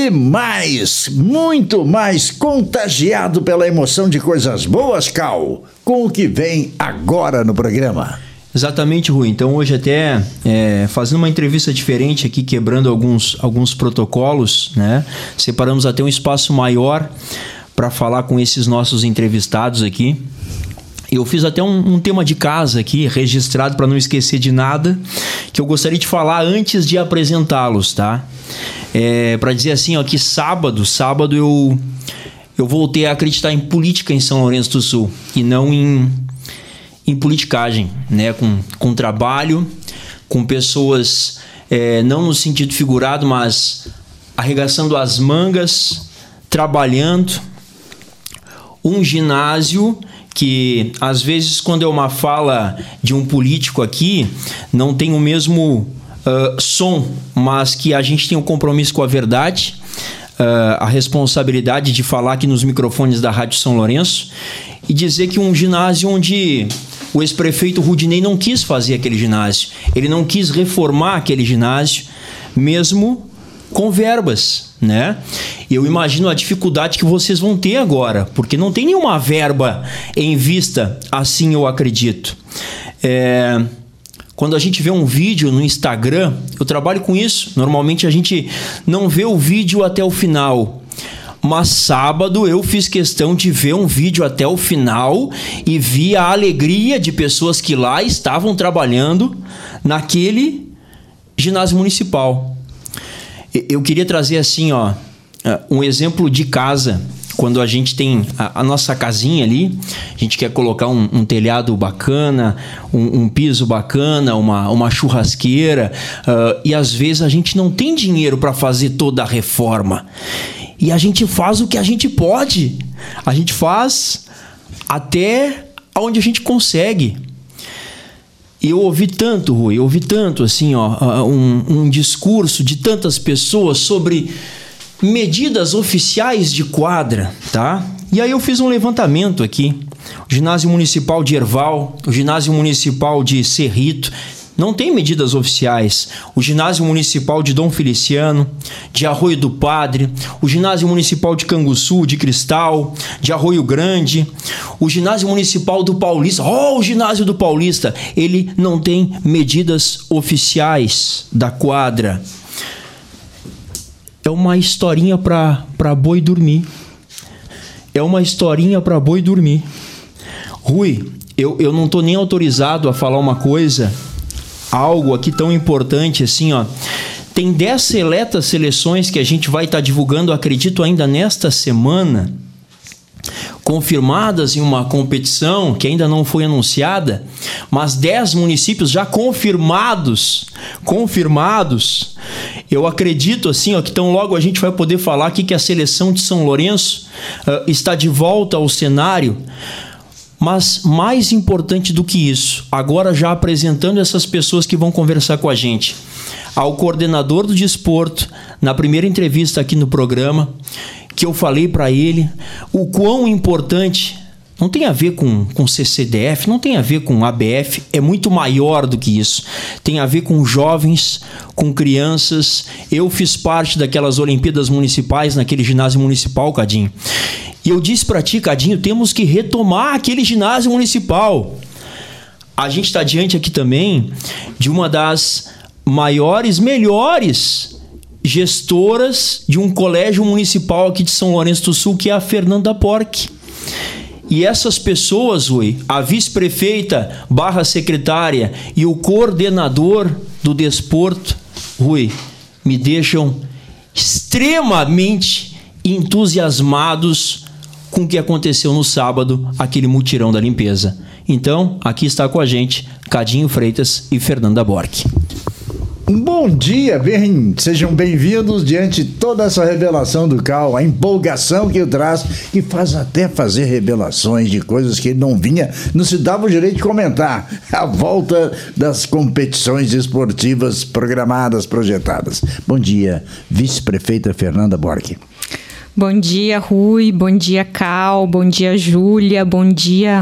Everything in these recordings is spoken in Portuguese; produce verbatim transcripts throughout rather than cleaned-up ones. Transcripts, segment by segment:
e mais, muito mais contagiado pela emoção de coisas boas, Cal, com o que vem agora no programa. Exatamente, Rui. Então hoje até é, fazendo uma entrevista diferente aqui, quebrando alguns, alguns protocolos, né? Separamos até um espaço maior para falar com esses nossos entrevistados aqui. Eu fiz até um, um tema de casa aqui, registrado para não esquecer de nada, que eu gostaria de falar antes de apresentá-los, tá? É, para dizer assim, ó, que sábado, sábado eu, eu voltei a acreditar em política em São Lourenço do Sul e não em, em politicagem, né? Com, com trabalho, com pessoas, é, não no sentido figurado, mas arregaçando as mangas, trabalhando, um ginásio que às vezes quando é uma fala de um político aqui, não tem o mesmo uh, som, mas que a gente tem um compromisso com a verdade, uh, a responsabilidade de falar aqui nos microfones da Rádio São Lourenço e dizer que um ginásio onde o ex-prefeito Rudinei não quis fazer aquele ginásio, ele não quis reformar aquele ginásio, mesmo com verbas, né? Eu imagino a dificuldade que vocês vão ter agora, porque não tem nenhuma verba em vista, assim eu acredito. É, quando a gente vê um vídeo no Instagram, eu trabalho com isso, normalmente a gente não vê o vídeo até o final, mas sábado eu fiz questão de ver um vídeo até o final e vi a alegria de pessoas que lá estavam trabalhando naquele ginásio municipal. Eu queria trazer assim, ó, um exemplo de casa. Quando a gente tem a, a nossa casinha ali, a gente quer colocar um, um telhado bacana, um, um piso bacana, uma, uma churrasqueira, uh, e às vezes a gente não tem dinheiro para fazer toda a reforma. E a gente faz o que a gente pode. A gente faz até onde a gente consegue. Eu ouvi tanto, Rui, eu ouvi tanto, assim, ó, um, um discurso de tantas pessoas sobre medidas oficiais de quadra, tá? E aí eu fiz um levantamento aqui. O ginásio municipal de Erval, o ginásio municipal de Cerrito, não tem medidas oficiais. O ginásio municipal de Dom Feliciano, de Arroio do Padre, o ginásio municipal de Canguçu, de Cristal, de Arroio Grande, o ginásio municipal do Paulista, oh, o ginásio do Paulista, ele não tem medidas oficiais da quadra. É uma historinha para para boi dormir. É uma historinha para boi dormir. Rui, eu, eu não estou nem autorizado a falar uma coisa, algo aqui tão importante assim, ó. Tem dez seletas seleções que a gente vai estar tá divulgando, acredito, ainda nesta semana, confirmadas em uma competição que ainda não foi anunciada, mas dez municípios já confirmados, confirmados. Eu acredito assim, ó, que tão logo a gente vai poder falar aqui que a seleção de São Lourenço uh, está de volta ao cenário. Mas mais importante do que isso, agora já apresentando essas pessoas que vão conversar com a gente, ao coordenador do desporto, na primeira entrevista aqui no programa, que eu falei para ele o quão importante, não tem a ver com, com C C D F, não tem a ver com A B F, é muito maior do que isso. Tem a ver com jovens, com crianças. Eu fiz parte daquelas Olimpíadas Municipais, naquele ginásio municipal, Cadinho. E eu disse para ti, Cadinho, temos que retomar aquele ginásio municipal. A gente está diante aqui também de uma das maiores, melhores gestoras de um colégio municipal aqui de São Lourenço do Sul, que é a Fernanda Borck. E essas pessoas, Rui, a vice-prefeita barra secretária e o coordenador do desporto, Rui, me deixam extremamente entusiasmados com o que aconteceu no sábado, aquele mutirão da limpeza. Então, aqui está com a gente Cadinho Freitas e Fernanda Borck. Bom dia, bem, sejam bem-vindos diante de toda essa revelação do Cal, a empolgação que ele traz, que faz até fazer revelações de coisas que ele não vinha, não se dava o direito de comentar, a volta das competições esportivas programadas, projetadas. Bom dia, vice-prefeita Fernanda Borck. Bom dia, Rui, bom dia, Cal, bom dia, Júlia, bom dia,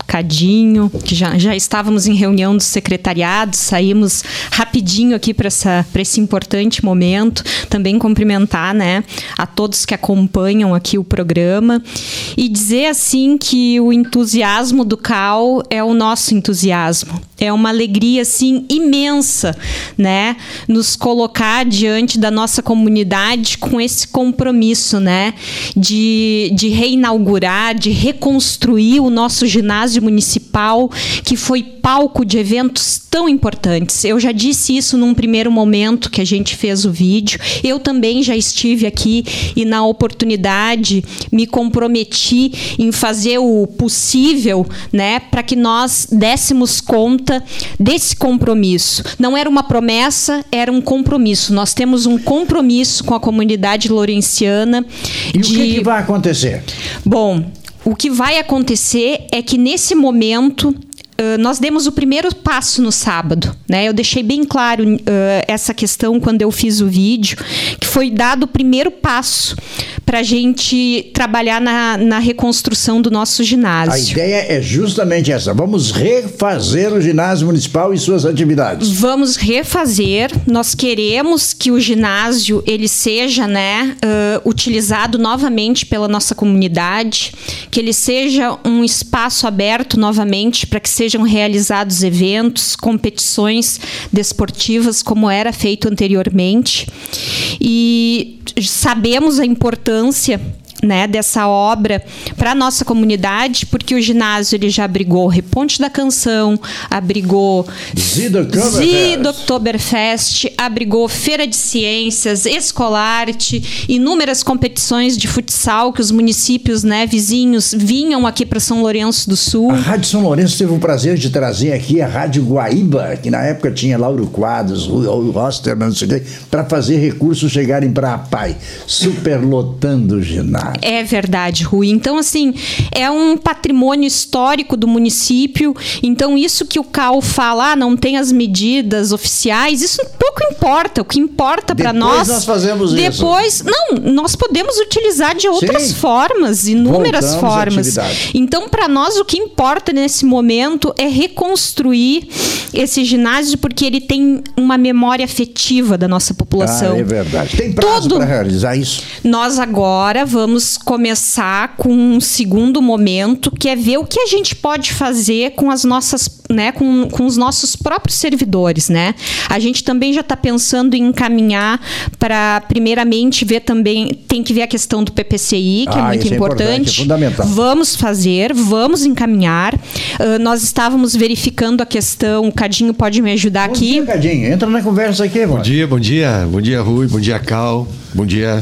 Cadinho, que já, já estávamos em reunião do secretariado, saímos rapidinho aqui para esse importante momento. Também cumprimentar, né, a todos que acompanham aqui o programa e dizer assim que o entusiasmo do C A U é o nosso entusiasmo. É uma alegria assim imensa, né, nos colocar diante da nossa comunidade com esse compromisso, né, de, de reinaugurar, de reconstruir o nosso ginásio municipal, que foi palco de eventos tão importantes. Eu já disse isso num primeiro momento que a gente fez o vídeo. Eu também já estive aqui e, na oportunidade, me comprometi em fazer o possível, né, para que nós dessemos conta desse compromisso. Não era uma promessa, era um compromisso. Nós temos um compromisso com a comunidade lourenciana. E de... o que, que vai acontecer? Bom, o que vai acontecer é que, nesse momento, Uh, nós demos o primeiro passo no sábado, né? Eu deixei bem claro uh, essa questão quando eu fiz o vídeo, que foi dado o primeiro passo para a gente trabalhar na, na reconstrução do nosso ginásio. A ideia é justamente essa. Vamos refazer o ginásio municipal e suas atividades. Vamos refazer. Nós queremos que o ginásio ele seja, né, uh, utilizado novamente pela nossa comunidade, que ele seja um espaço aberto novamente para que seja sejam realizados eventos, competições desportivas, como era feito anteriormente. E sabemos a importância, né, dessa obra para a nossa comunidade, porque o ginásio ele já abrigou Reponte da Canção, abrigou Zida Oktoberfest, abrigou Feira de Ciências, Escolarte, inúmeras competições de futsal que os municípios, né, vizinhos vinham aqui para São Lourenço do Sul. A Rádio São Lourenço teve o prazer de trazer aqui a Rádio Guaíba, que na época tinha Lauro Quadros, o Roster, não sei o quê, para fazer recursos chegarem para a P A I, superlotando o ginásio. É verdade, Rui. Então, assim, é um patrimônio histórico do município. Então, isso que o C A U fala, ah, não tem as medidas oficiais, isso pouco importa. O que importa para nós... Depois nós fazemos depois, isso. Não, nós podemos utilizar de outras Sim. formas, inúmeras Voltamos formas. Então, para nós, o que importa nesse momento é reconstruir esse ginásio, porque ele tem uma memória afetiva da nossa população. Ah, é verdade. Tem prazo para realizar isso? Nós agora vamos começar com um segundo momento, que é ver o que a gente pode fazer com as nossas, né, com, com os nossos próprios servidores, né? A gente também já está pensando em encaminhar para, primeiramente, ver também, tem que ver a questão do P P C I, que ah, é muito importante. É importante, é fundamental. Vamos fazer, vamos encaminhar. Uh, nós estávamos verificando a questão, o Cadinho pode me ajudar bom aqui. Bom dia, Cadinho. Entra na conversa aqui, Bom dia, bom dia. Bom dia, Rui. Bom dia, Cal. Bom dia.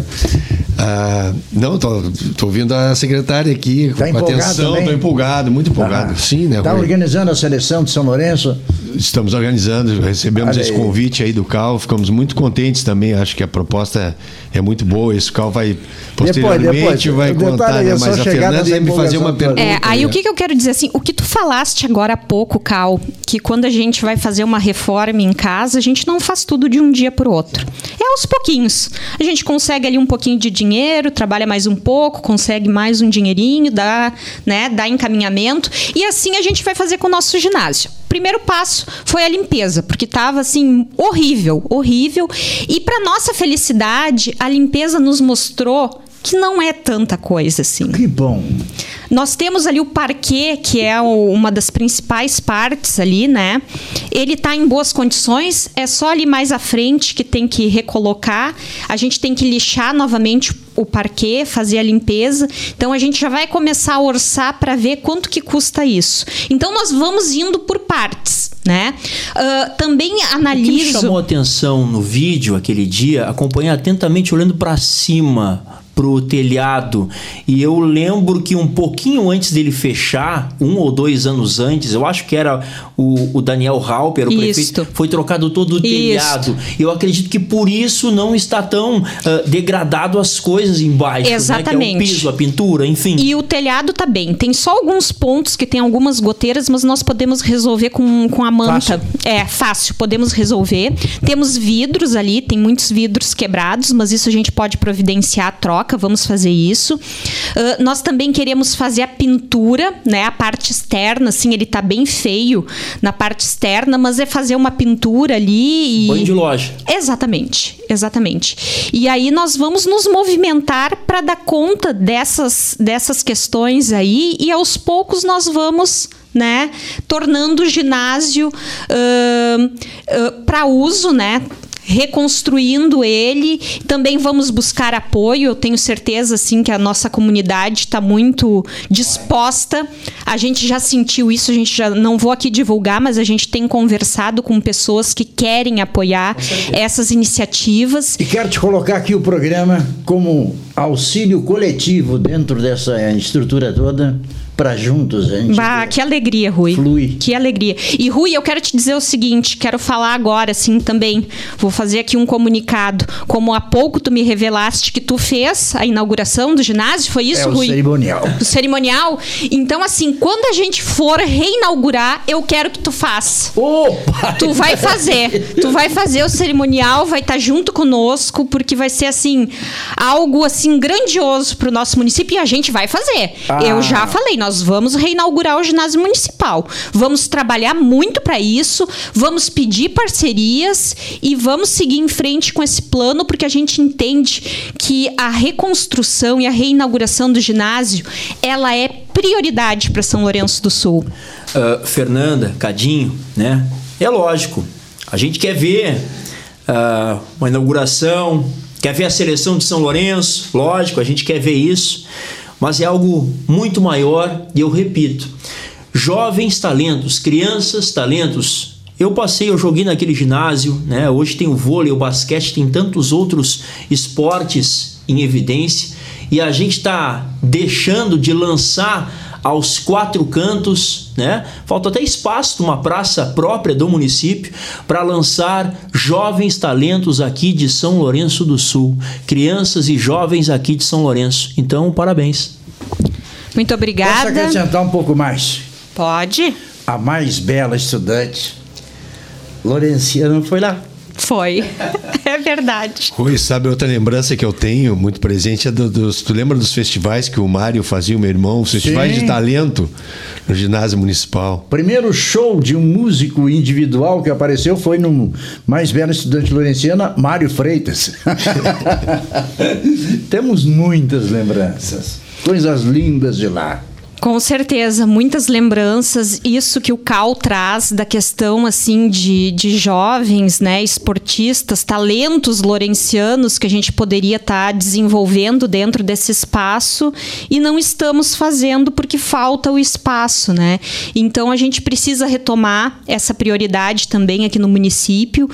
Uh, não, tô, tô ouvindo a secretária aqui tá com atenção, também? Tô empolgado, muito empolgado. Ah, sim, né? Tá Rui? Organizando a seleção de São Lourenço? Estamos organizando, recebemos Olha esse aí. convite aí do Cal, ficamos muito contentes também, acho que a proposta é muito boa, esse Cal vai posteriormente depois, depois, vai contar, né? Mas a Fernanda ia me fazer uma pergunta. É, aí o que, que eu quero dizer assim, o que tu falaste agora há pouco, Cal, que quando a gente vai fazer uma reforma em casa, a gente não faz tudo de um dia para o outro. É aos pouquinhos. A gente consegue ali um pouquinho de dinheiro, trabalha mais um pouco, consegue mais um dinheirinho, dá, né, dá encaminhamento, e assim a gente vai fazer com o nosso ginásio. Primeiro passo foi a limpeza, porque estava assim horrível, horrível. E para nossa felicidade, a limpeza nos mostrou que não é tanta coisa assim. Que bom. Nós temos ali o parquet, que é o, uma das principais partes ali, né? Ele está em boas condições, é só ali mais à frente que tem que recolocar. A gente tem que lixar novamente o parquet, fazer a limpeza. Então, a gente já vai começar a orçar para ver quanto que custa isso. Então, nós vamos indo por partes, né? Uh, também analiso... O que me chamou a atenção no vídeo aquele dia, acompanhei atentamente olhando para cima, pro telhado, e eu lembro que um pouquinho antes dele fechar, um ou dois anos antes, eu acho que era o, o Daniel Halper, o Isto. prefeito, foi trocado todo o Isto. telhado. Eu acredito que por isso não está tão uh, degradado as coisas embaixo, exatamente, né? Que é o piso, a pintura, enfim. E o telhado tá bem. Tem só alguns pontos que tem algumas goteiras, mas nós podemos resolver com, com a manta. Fácil. É, fácil, podemos resolver. Temos vidros ali, tem muitos vidros quebrados, mas isso a gente pode providenciar a troca. troca, vamos fazer isso. Uh, nós também queremos fazer a pintura, né? A parte externa, assim, ele tá bem feio na parte externa, mas é fazer uma pintura ali e... Banho de loja. Exatamente, exatamente. E aí nós vamos nos movimentar para dar conta dessas, dessas questões aí e aos poucos nós vamos... né, tornando o ginásio uh, uh, para uso, né, reconstruindo ele. Também vamos buscar apoio. Eu tenho certeza assim, que a nossa comunidade está muito disposta. A gente já sentiu isso, a gente já não vou aqui divulgar, mas a gente tem conversado com pessoas que querem apoiar essas iniciativas. E quero te colocar aqui o programa como auxílio coletivo dentro dessa estrutura toda. Para juntos, gente. Bah, que alegria, Rui. Flui. Que alegria. E, Rui, eu quero te dizer o seguinte, quero falar agora, assim, também. Vou fazer aqui um comunicado. Como há pouco tu me revelaste que tu fez a inauguração do ginásio, foi isso, é, Rui? o cerimonial. O cerimonial. Então, assim, quando a gente for reinaugurar, eu quero que tu faça. Opa! Tu vai fazer. Tu vai fazer o cerimonial, vai estar junto conosco, porque vai ser, assim, algo, assim, grandioso para o nosso município e a gente vai fazer. Ah. Eu já falei, nós Nós vamos reinaugurar o ginásio municipal. Vamos trabalhar muito para isso, vamos pedir parcerias e vamos seguir em frente com esse plano, porque a gente entende que a reconstrução e a reinauguração do ginásio, ela é prioridade para São Lourenço do Sul. Uh, Fernanda, Cadinho, né? É lógico, a gente quer ver uh, uma inauguração, quer ver a seleção de São Lourenço, lógico, a gente quer ver isso. Mas é algo muito maior e eu repito, jovens talentos, crianças talentos. Eu passei, eu joguei naquele ginásio, né? Hoje tem o vôlei, o basquete, tem tantos outros esportes em evidência e a gente está deixando de lançar aos quatro cantos, né? Falta até espaço numa praça própria do município para lançar jovens talentos aqui de São Lourenço do Sul, crianças e jovens aqui de São Lourenço. Então, parabéns. Muito obrigada. Posso acrescentar um pouco mais? Pode. A mais bela estudante lourenciana foi lá. Foi. É verdade. Rui, sabe outra lembrança que eu tenho muito presente é do, dos... Tu lembra dos festivais que o Mário fazia, o meu irmão? Os festivais Sim. de talento no ginásio municipal. Primeiro show de um músico individual que apareceu foi no mais bela estudante lourenciana, Mário Freitas. Temos muitas lembranças. Coisas lindas de lá. Com certeza, muitas lembranças, isso que o Cal traz da questão assim de, de jovens, né, esportistas, talentos lourencianos que a gente poderia estar tá desenvolvendo dentro desse espaço e não estamos fazendo porque falta o espaço, né? Então a gente precisa retomar essa prioridade também aqui no município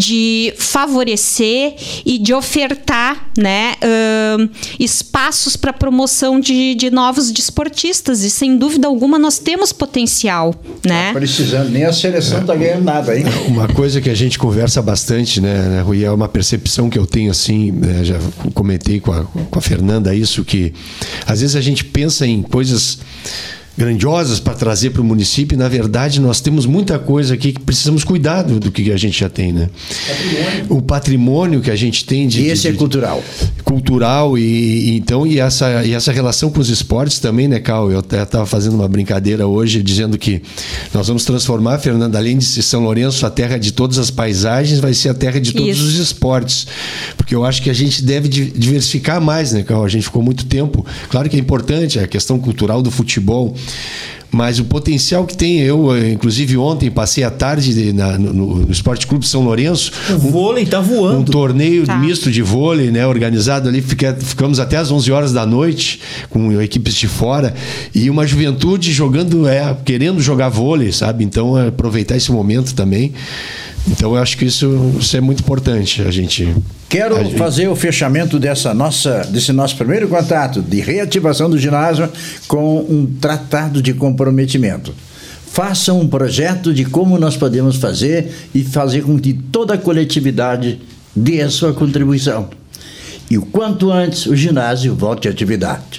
de favorecer e de ofertar, né, uh, espaços para promoção de, de novos desportistas. E sem dúvida alguma nós temos potencial, né? Tá precisando, nem a seleção está é, ganhando nada, hein? Uma coisa que a gente conversa bastante, né, né, Rui, é uma percepção que eu tenho assim, né, já comentei com a, com a Fernanda isso, que às vezes a gente pensa em coisas grandiosas para trazer para o município e, na verdade, nós temos muita coisa aqui que precisamos cuidar do, do que a gente já tem, né? Patrimônio. O patrimônio que a gente tem de... E esse de, é cultural. Cultural e, e, então, e essa, e essa relação com os esportes também, né, Cal? Eu até estava fazendo uma brincadeira hoje, dizendo que nós vamos transformar, Fernanda, além de ser São Lourenço, a terra de todas as paisagens, vai ser a terra de todos Isso. os esportes. Porque eu acho que a gente deve diversificar mais, né, Cal? A gente ficou muito tempo... Claro que é importante a questão cultural do futebol, mas o potencial que tem, eu inclusive ontem passei a tarde na, no, no Esporte Clube São Lourenço, o vôlei tá voando, um torneio tá. misto de vôlei, né, organizado ali, fica, ficamos até às onze horas da noite com equipes de fora e uma juventude jogando, é, querendo jogar vôlei, sabe? Então aproveitar esse momento também. Então eu acho que isso, isso é muito importante a gente... Quero a gente... fazer o fechamento dessa nossa, desse nosso primeiro contato de reativação do ginásio com um tratado de comprometimento. Faça um projeto de como nós podemos fazer e fazer com que toda a coletividade dê a sua contribuição. E o quanto antes o ginásio volte à atividade.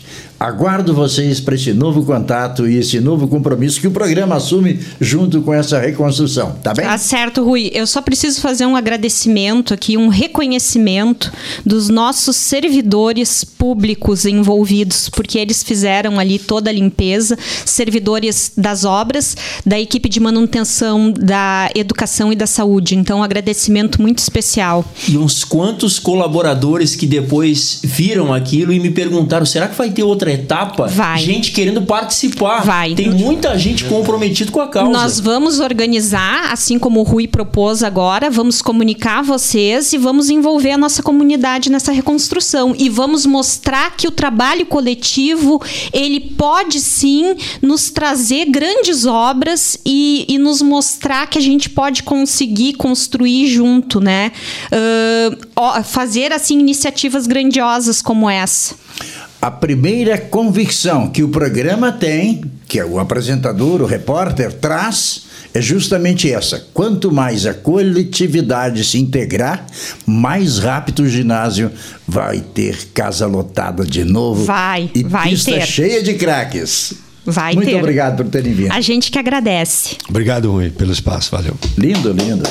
Aguardo vocês para esse novo contato e esse novo compromisso que o programa assume junto com essa reconstrução, tá bem? Tá certo, Rui. Eu só preciso fazer um agradecimento aqui, um reconhecimento dos nossos servidores públicos envolvidos, porque eles fizeram ali toda a limpeza, servidores das obras, da equipe de manutenção, da educação e da saúde. Então, um agradecimento muito especial. E uns quantos colaboradores que depois viram aquilo e me perguntaram, será que vai ter outra etapa? Vai. Gente querendo participar. Vai. Tem muita gente comprometida com a causa. Nós vamos organizar, assim como o Rui propôs agora, vamos comunicar a vocês e vamos envolver a nossa comunidade nessa reconstrução. E vamos mostrar que o trabalho coletivo, ele pode sim nos trazer grandes obras e, e nos mostrar que a gente pode conseguir construir junto, né? Uh, fazer, assim, iniciativas grandiosas como essa. A primeira convicção que o programa tem, que o apresentador, o repórter, traz, é justamente essa. Quanto mais a coletividade se integrar, mais rápido o ginásio vai ter casa lotada de novo. Vai, e vai pista ter. cheia de craques. Vai Muito ter. obrigado por terem vindo. A gente que agradece. Obrigado, Rui, pelo espaço. Valeu. Lindo, lindo.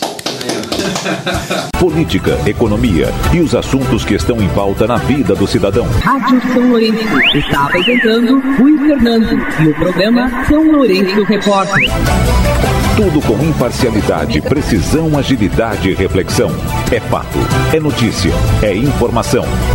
Política, economia e os assuntos que estão em pauta na vida do cidadão. Rádio São Lourenço está apresentando Rui Fernando e o programa São Lourenço Repórter. Tudo com imparcialidade, precisão, agilidade e reflexão. É fato, é notícia, é informação.